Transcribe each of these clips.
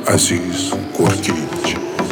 عزیز گرگیج.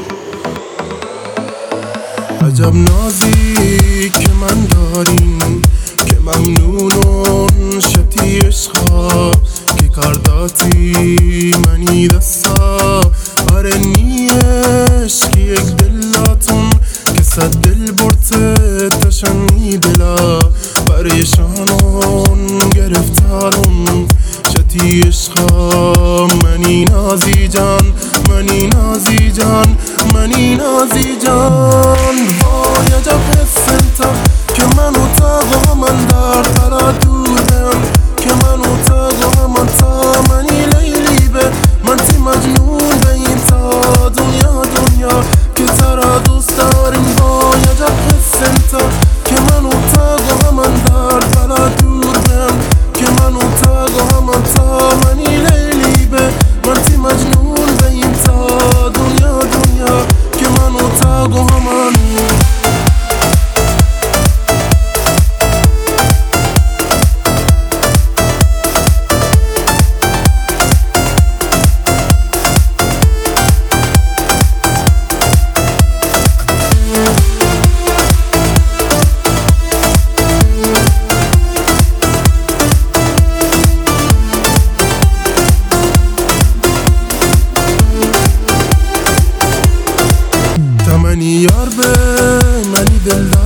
عجب نازی که من داریم که ممنونون شتی عشقا که کرداتی منی دستا آره نیش که یک دلاتون که صد دل برته تشنی دلا پریشانون گرفتارون شتی عشقا منی نازی جان منی نازی جان منی نازی جان. وای عجب حس انتا که منو تا من در تردودم که منو تا من تا منی لیلی به من تی مجنون به این تا دنیا که ترا دوست داریم. وای عجب حس انتا که منو تا من در تردودم که منو تا من تا منی لیلی به من تی مجنون به این تا دنیا که منو تا من. منی یار به منی دلدار